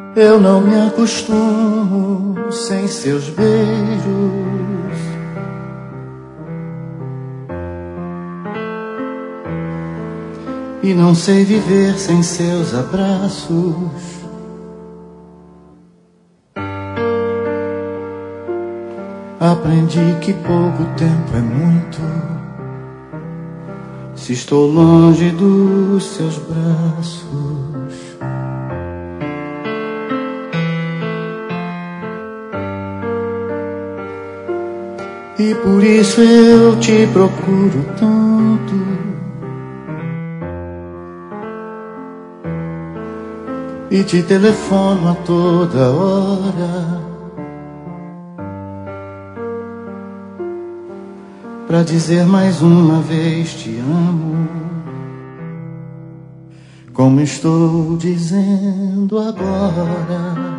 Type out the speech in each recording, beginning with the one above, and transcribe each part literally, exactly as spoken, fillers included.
Eu não me acostumo sem seus beijos. E não sei viver sem seus abraços. Aprendi que pouco tempo é muito se estou longe dos seus braços. E por isso eu te procuro tanto. E te telefono a toda hora pra dizer mais uma vez te amo, como estou dizendo agora.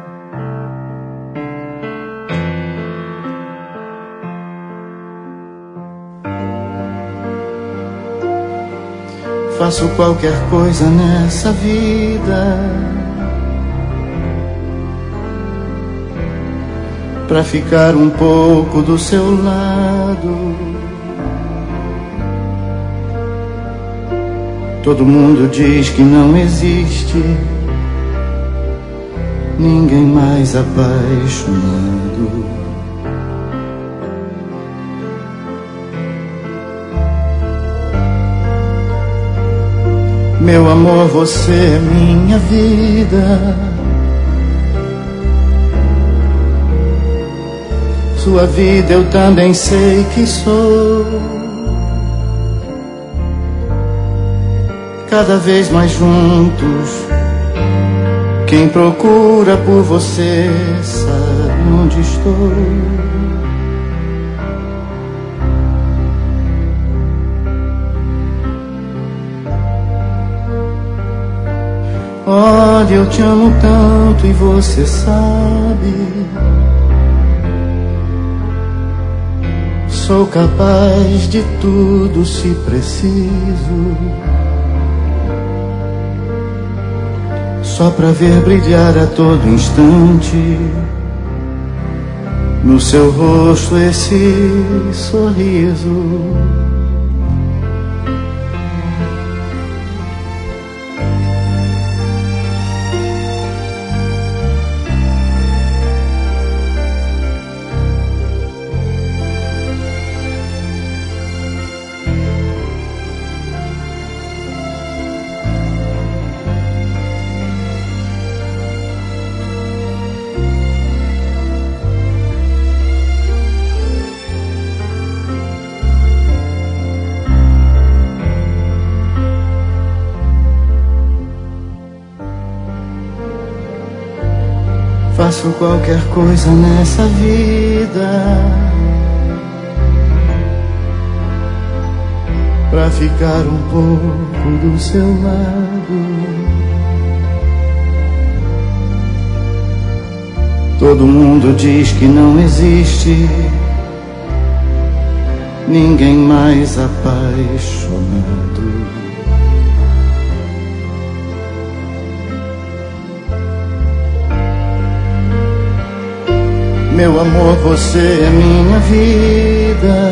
Faço qualquer coisa nessa vida pra ficar um pouco do seu lado. Todo mundo diz que não existe ninguém mais apaixonado. Meu amor, você é minha vida. Sua vida eu também sei que sou. Cada vez mais juntos, quem procura por você sabe onde estou. Olha, eu te amo tanto e você sabe. Sou capaz de tudo se preciso, só pra ver brilhar a todo instante no seu rosto esse sorriso. Faço qualquer coisa nessa vida pra ficar um pouco do seu lado. Todo mundo diz que não existe ninguém mais apaixonado. Meu amor, você é minha vida.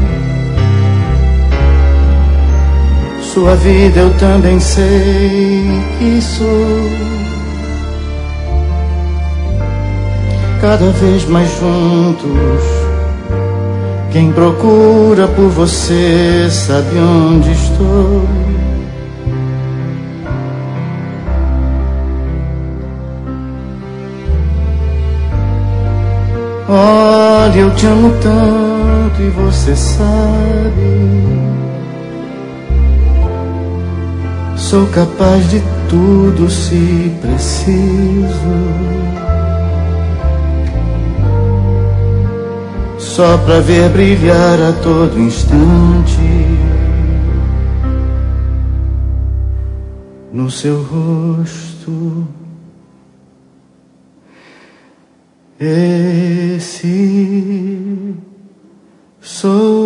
Sua vida eu também sei que sou. Cada vez mais juntos, quem procura por você sabe onde estou. Olha, eu te amo tanto e você sabe. Sou capaz de tudo se preciso, só pra ver brilhar a todo instante no seu rosto esse sorriso.